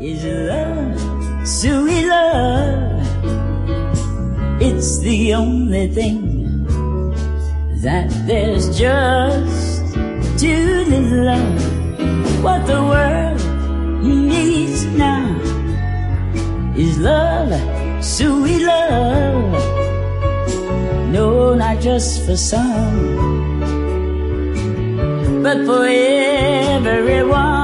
is love, sweet love. It's the only thing that there's just to this love. What the world needs now is love, sweet love. No, not just for some, but for everyone.